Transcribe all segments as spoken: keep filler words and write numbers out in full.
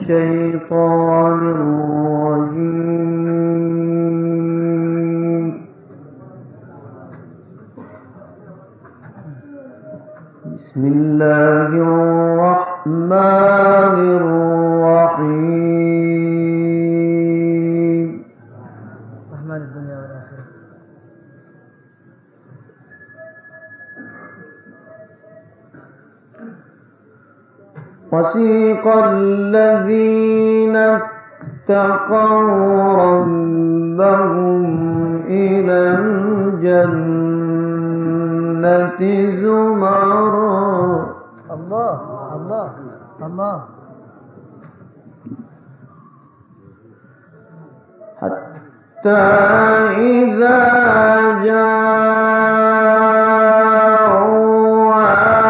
الشيطان الرجيم. بسم الله الرحمن الرحيم. رحمن الدنيا والآخرة. وسيق الذين اتقوا ربهم إلى الجنة زمرا. الله الله الله. حتى إذا جاءوها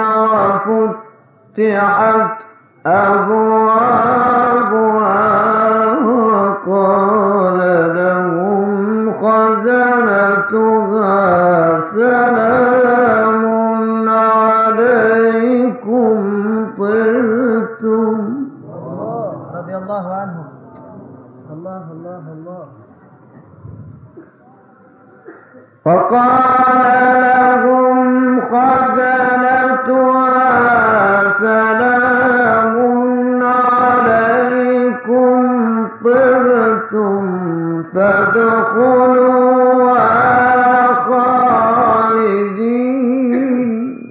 وفتحت أبوابها وقال لهم خزنتها سلام عليكم طبتم. الله رضي الله عنهم. الله الله الله. فقال لهم خزنتها سلام عليكم طبتم فادخلوها خالدين.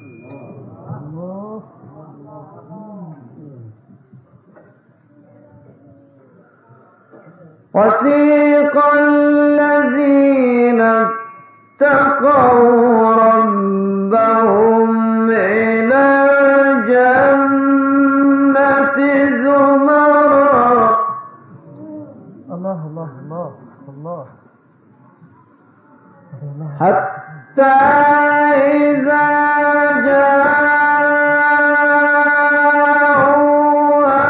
وسيق الذين اتقوا ربهم إلى الجنة زمرا. الله الله الله الله. حتى إذا جاءوها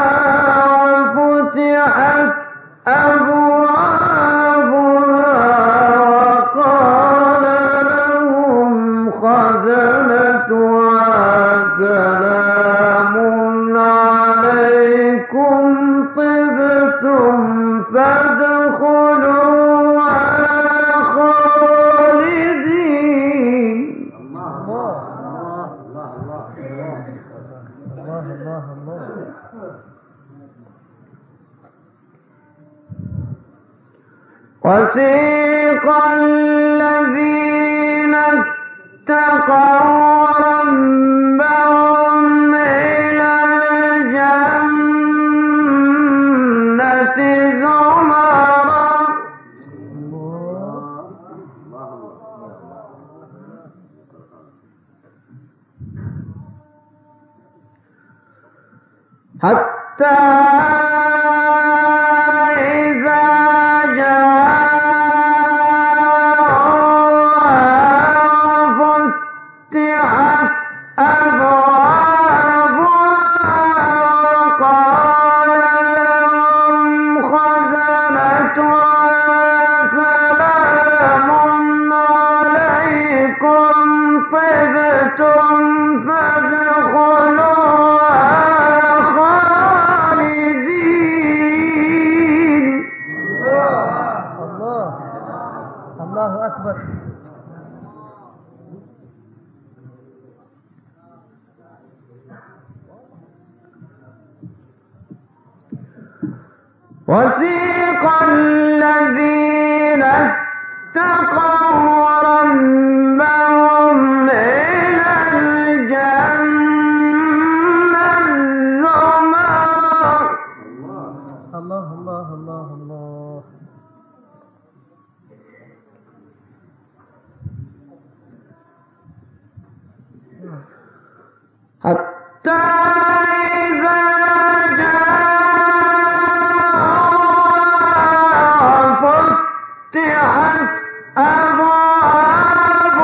وفتحت أبوابها وقال لهم خزنتها سلام عليكم طبتم فادخلوها خالدين. الله الله الله الله الله. وسيق الذين اتقوا ربهم إلى الجنة زمرا. حتى إذا فتحت أبوابها وقال لهم خزنتها سلام عليكم طبتم فادخلوها خالدين. الله الله أكبر. وسيق الذين اتقوا ربهم إلى الجنة زمرا. الله الله الله الله. حتى إذا فتحت أبوابها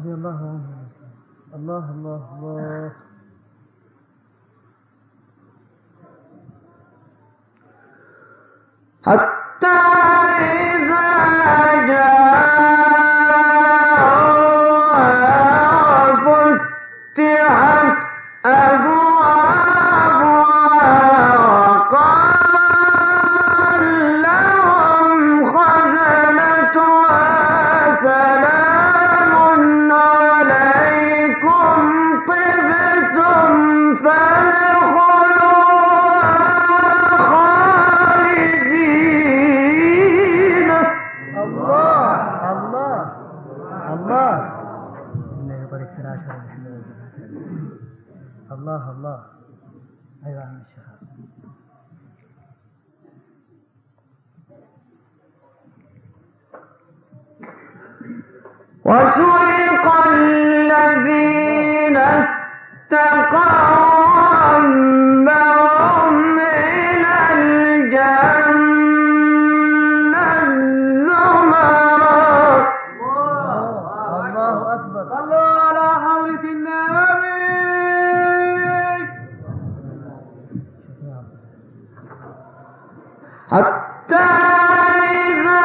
رضي الله عنه. الله الله الله. حتى إذا جاء فتحت أبوابها وقال لهم خزنتها سلام عليكم طبتم فادخلوها خالدين. الله الله الله. الله يبارك في العشرة الحلوة. الله الله. أيوة عم الشيخ. وسوق الذين اتقوا ربهم إلى الجنة زمرا. الله أكبر. صلوا على حضرة النبي. حتى إذا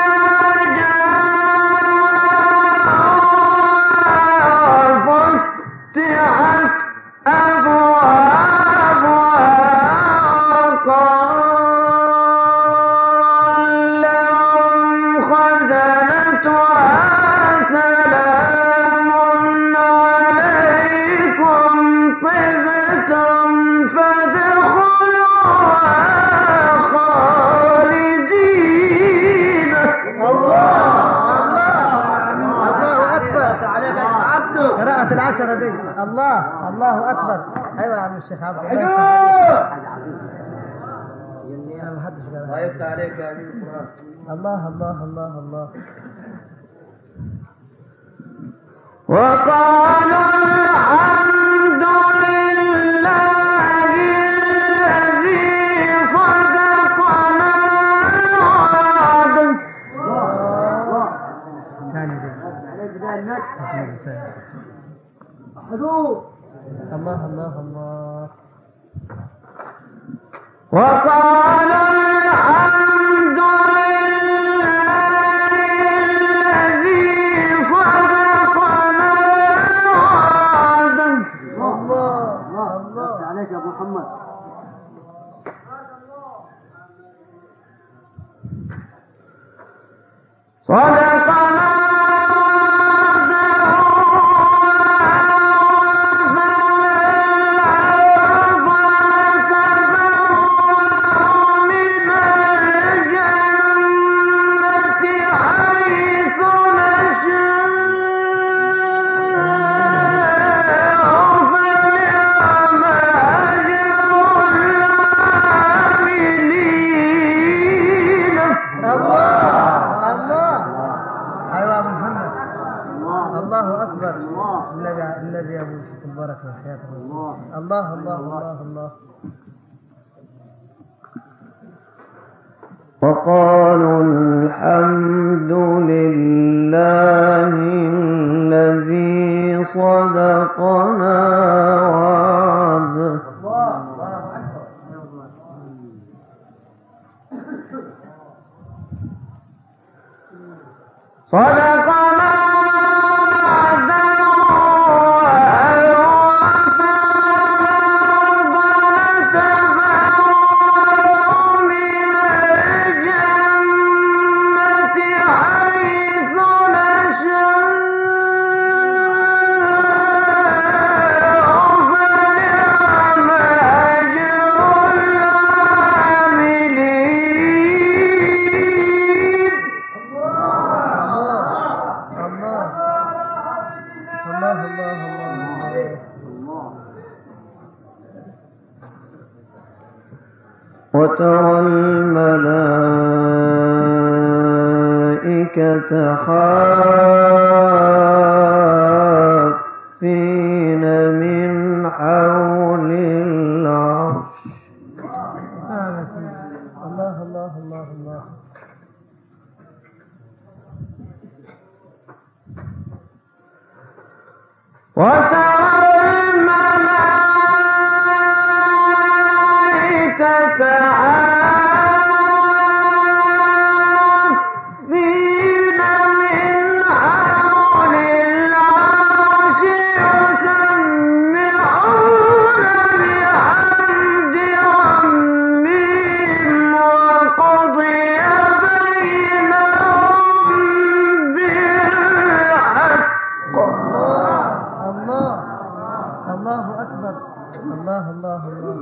جاء فتحت أبوابها وقال لهم خزنتها سلام عليكم طبتم فادخلوها خالدين. الله أكبر. قراءة العشرة دي. الله الله أكبر. أيوة يا عم الشيخ عبد الله. أنا ما حدش قال. الله يفتح عليك يا أمين القرآن. الله الله الله الله. وقالوا الحمد لله الذي صدقنا وعده. ثاني دي. الله الله الله. وقالوا الحمد لله الذي صدقنا وعده. الله الله. عليك يا أبو محمد. صدقنا الله الله الله الله. وقالوا الحمد لله الذي صدقنا وعده. صدقنا وترى الملائكة حافين من حول العرش. الله الله الله الله. وترى الملائكة حافين من حول العرش يسبحون بحمد ربهم وقضي بينهم بالحق. الله الله أكبر. الله الله الله الله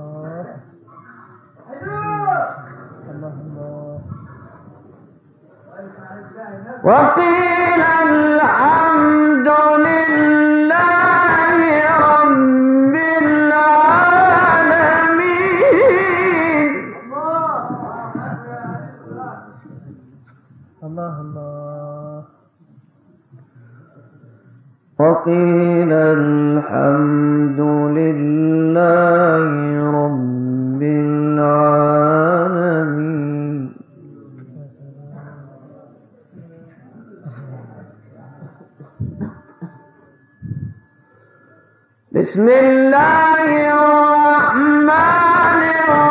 الله الله. وقيل الحمد لله رب العالمين. الله الله. وقيل الحمد لله رب العالمين. بسم الله الرحمن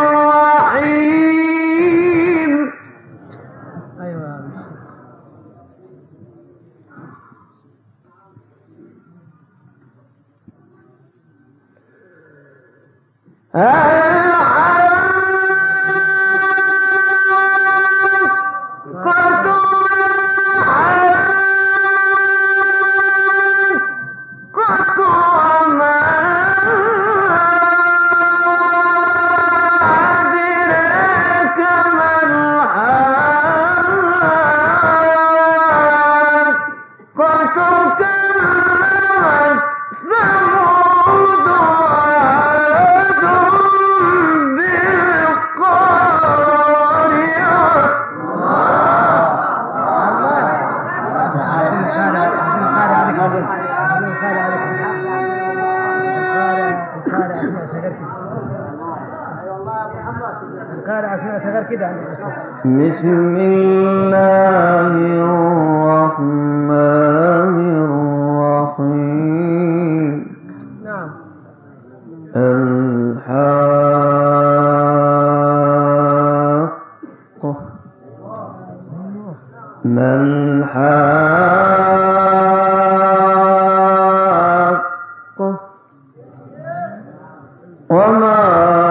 الرحيم. أيوة يا عم. بسم الله الرحمن الرحيم. نعم. الحاقة ما الحاقة وما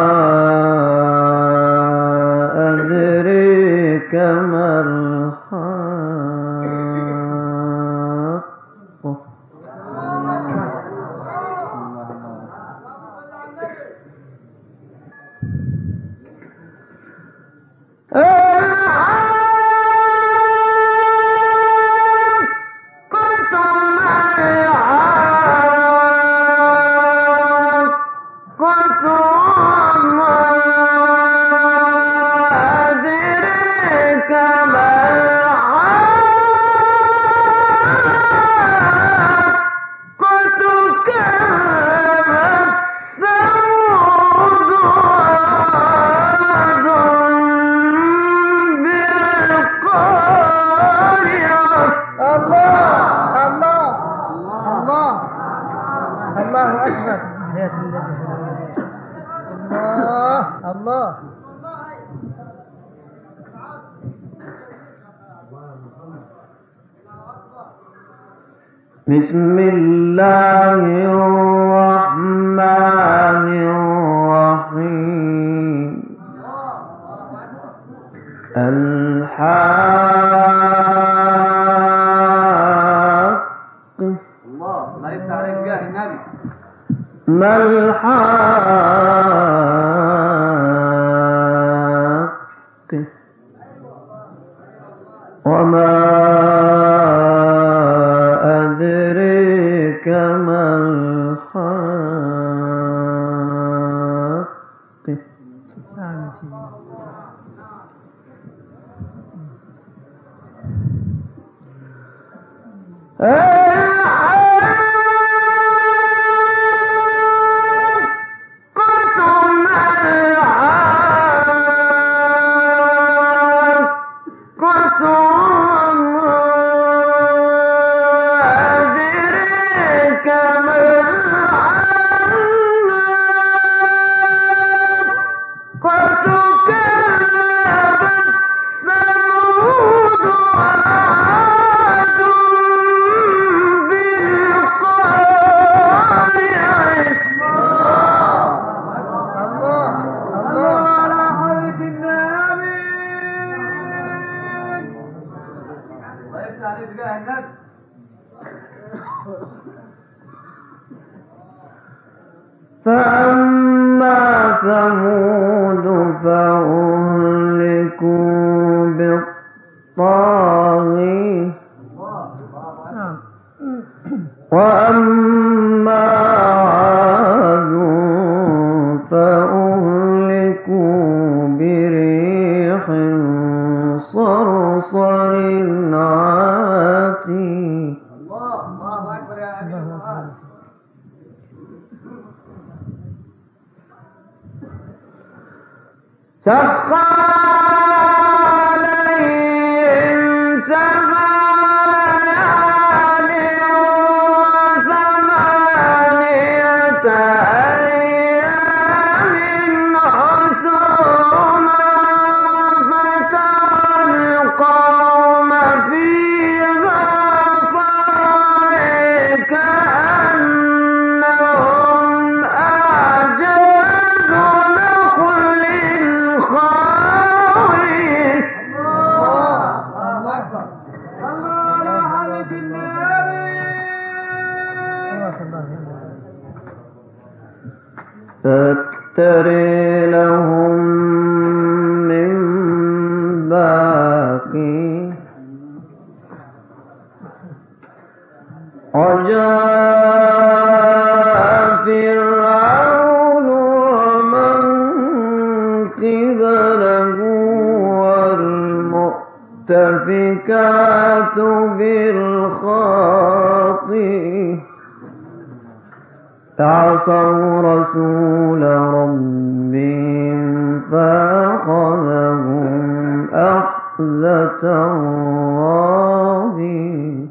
أدريك ما الحاقة. الله أكبر. الله الله. بسم الله الرحمن الرحيم. الحاقة الله لا يفتح عليك جاه النبي. ما الحاقة وما أدريك ما الحاقة. كما عليك بقى النبي. فأما ثمود فأهلكوا بالطاغية وأما عاد فأهلكوا بريح صرصر عاتي. الله الله أكبر يا أمير القرآن. سخر عليهم سبع ليال وثمانية أيام حسوما فترى القوم فيها صرعى كأنهم أعجاز نخل خاوية. الله أكبر. الله على حبيب النبي. فتري لهم من باقي وجاء فرعون ومن قبله والمؤتفكات بالخاطئة فعصوا رسول ربهم فأخذهم أخذة رابية.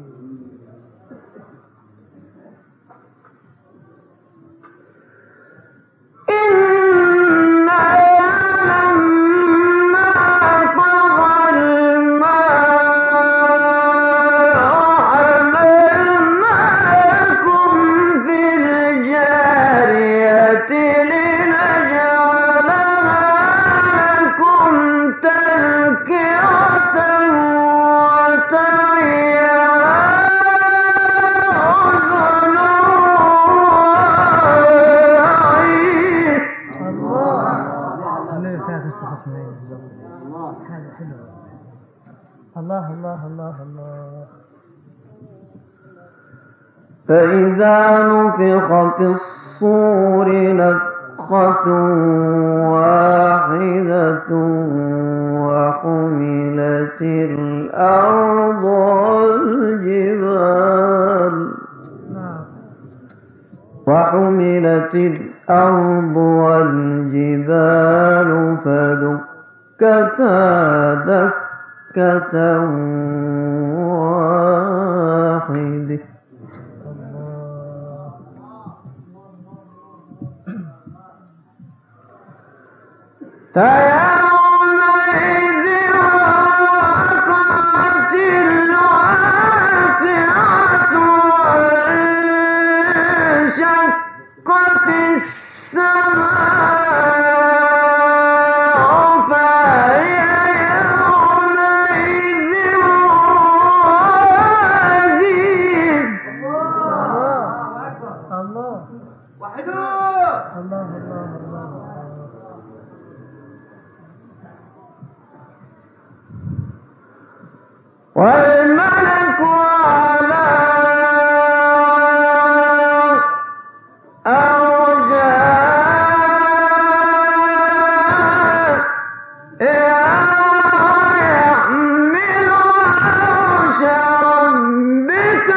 الله الله الله الله. فإذا نفخ في الصور نفخة واحدة وحملت الأرض والجبال وحملت الأرض والجبال فدكتا دكة واحدة. فيومئذ وقعت الواقعة وانشقت السماء فهي يومئذ واهية. الله وحدوه. الله الله الله. والملك على أرجائها يحمل عرش ربك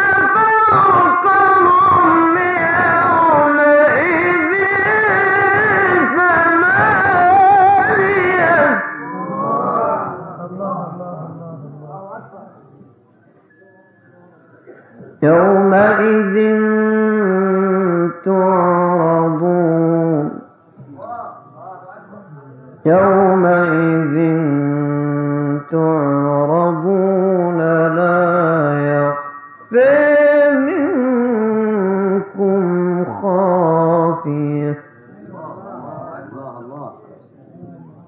فوقهم يومئذ ثمانية. يومئذ تعرضون يومئذ تعرضون لا يخفى منكم خافية. الله الله.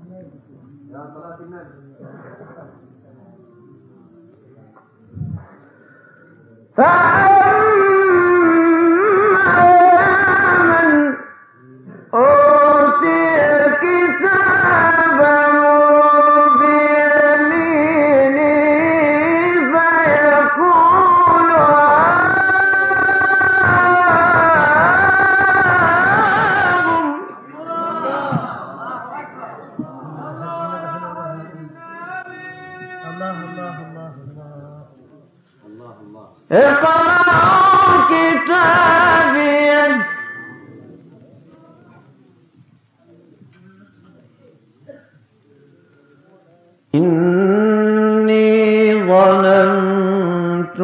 يا صلاة النبي. اقرأوا كتابي إني ظننت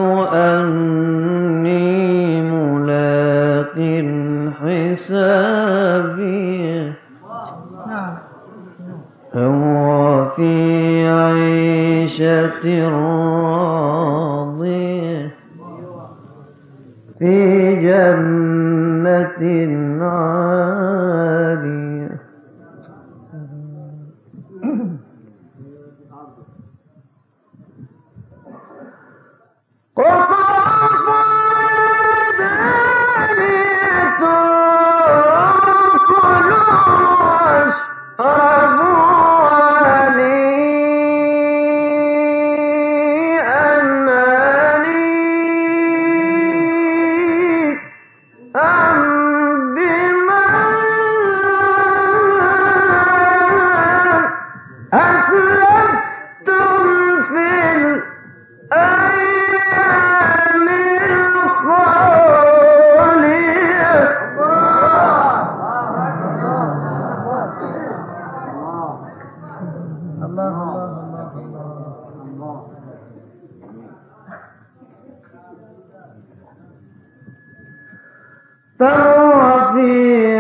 أني ملاق حسابي هو في عيشة راضية في جنة عالية قطوفها دانية كلوا واشربوا هنيئا هنيئا بما أسلفتم في الأيام الخالية الله الله الله الله فهو في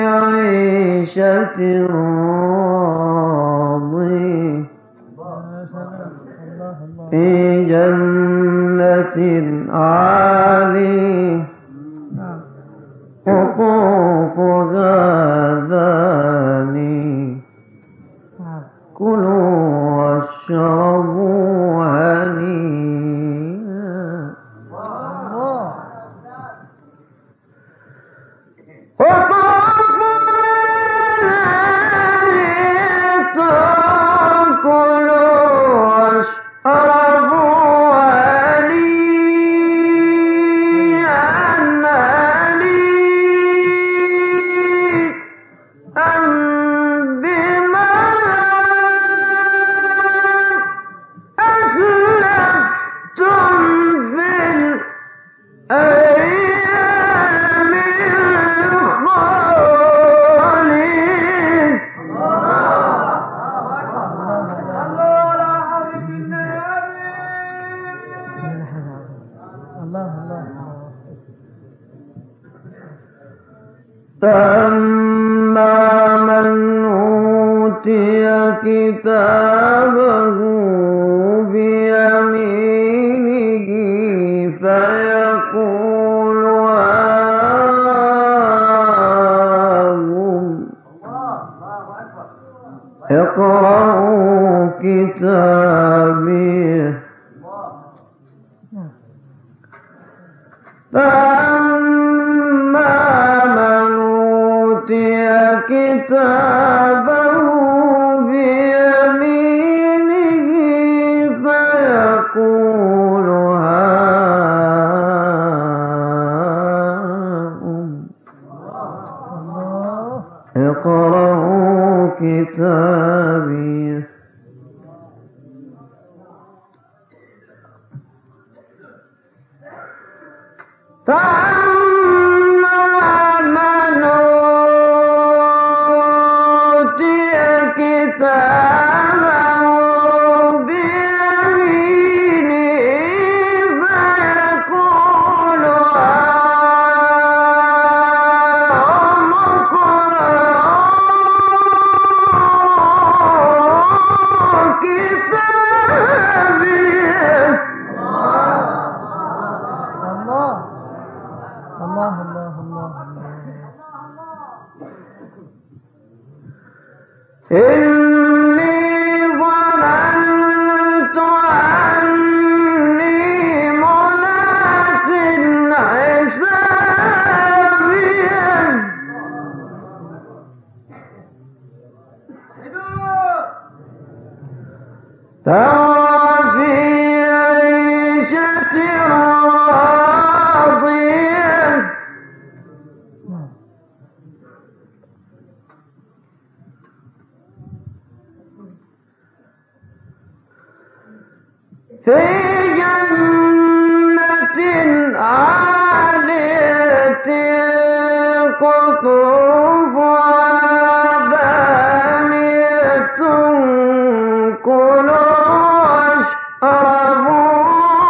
عيشة راضية في جنة عالية قطوفها دانية كلوا واشربوا هنيئا قطوفها دانية كلوا واشربوا هنيئا هنيئا بما أسلفتم في الأيام الخالية الله الله فأما من أوتي كتابه بيمينه فيقول هاؤم اقرأوا كتابي فأما من أوتي كتابه بيمينه فيقول هاؤم اقرأوا كتابي فأما من أوتي كتابه بيمينه فيقول هاؤم اقرءوا كتابي الله في جنة عالية قطوفها دانية كلوا واشربوا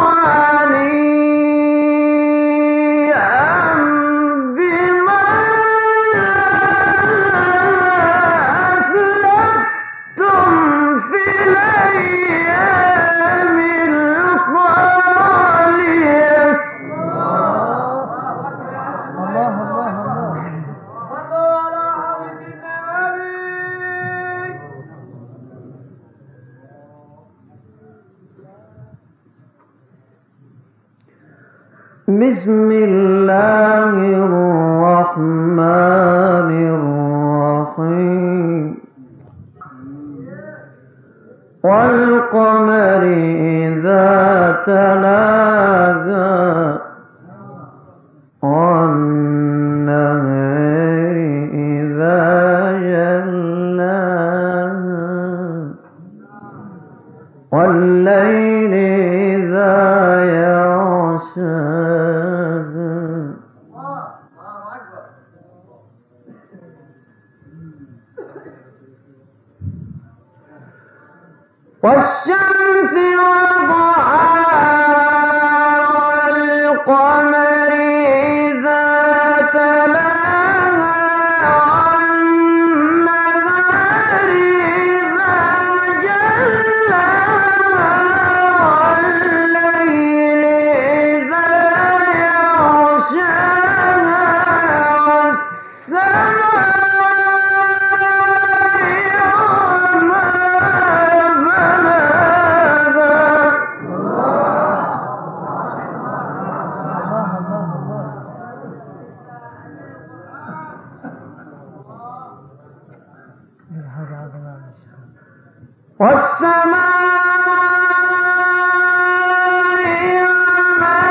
هنيئا بما أسلفتم في الأيام الخالية. الله الله الله. صلوا على حبيب النبي. بسم الله الرحمن الرحيم. والقمر إذا تلاها والنهار إذا جلاها والليل إذا يغشاها والشمس وضحاها والقمر إذا تلاها والنهار إذا جلاها والليل إذا يغشاها والسماء وما والسماء وما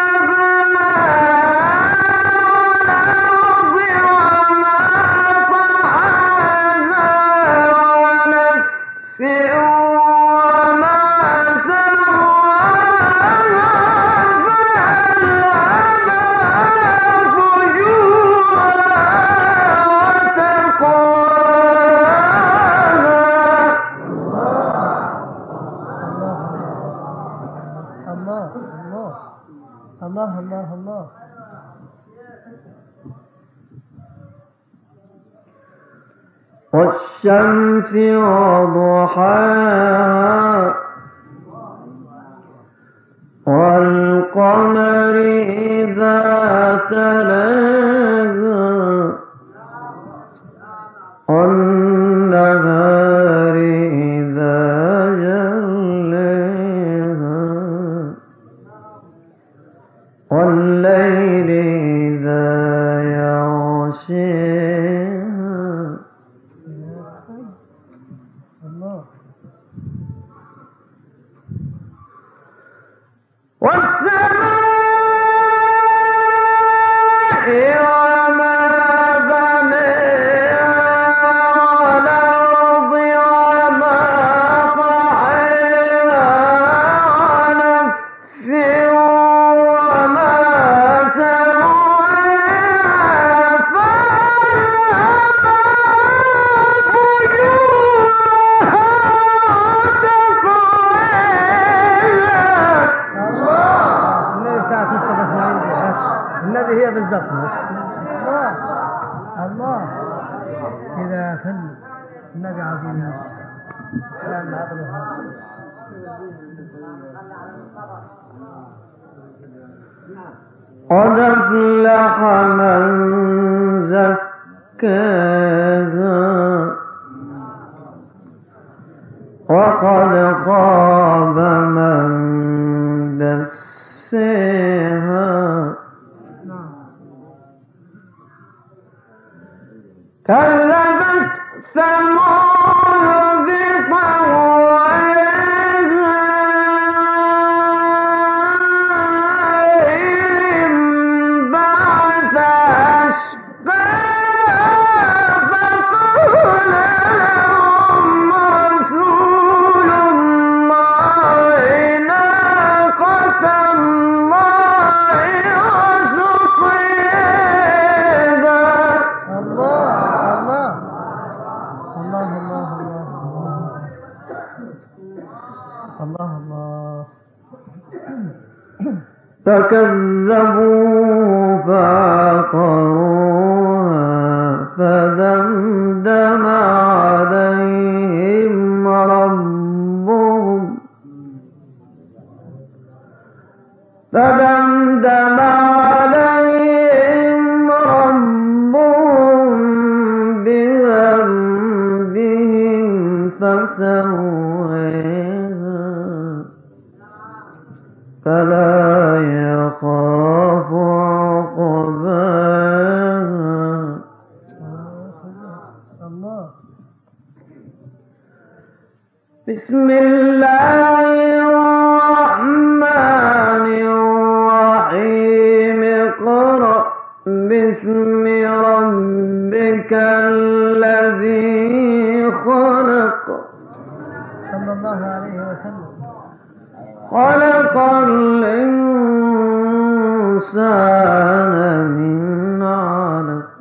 بناها والأرض وما طحاها ونفس وما سواها فألهمها فجورها وتقواها. الله الله الله الله الله. والشمس وضحاها والقمر إذا تلاها والنهار إذا جلاها والليل إذا يغشاها. الله. والسماء وما بناها والأرض وما طحاها ونفس وما سواها فألهمها فجورها وتقواها. النبي بتاعت مصطفى اسماعيل. النبي هي بالضبط. الله الله كذا فن. النبي عظيم. كلام عقله. قد أفلح من زكاها وقد خاب من دساها. كذبت ثمود بطغواها إذ انبعث أشقاها فقال لهم رسول الله الله الله. فكذبوا فعقروها فدمدم عليهم ربهم فدمدم عليهم ربهم بذنبهم فسويها فلا يخاف عقباها. الله. بسم الله الرحمن الرحيم. اقرأ باسم ربك الذي خلق صلى الله عليه وسلم. خلق الإنسان من علق.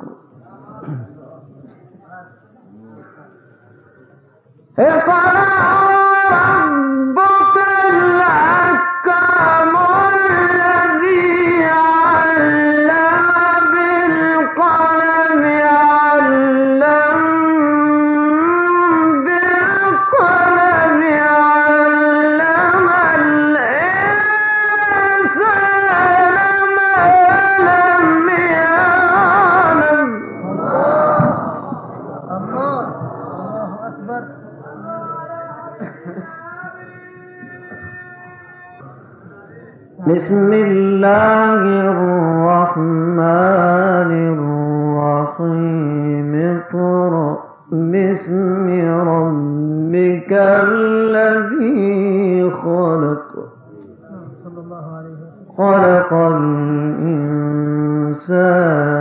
اقرأ ربك الأكرم الذي علم بالقلم علم بالقلم علم الإنسان ما لم يعلم. الله الله أكبر. بسم الله الرحمن الرحيم. اقرأ باسم ربك الذي خلق صلى الله عليه وسلم. خلق الإنسان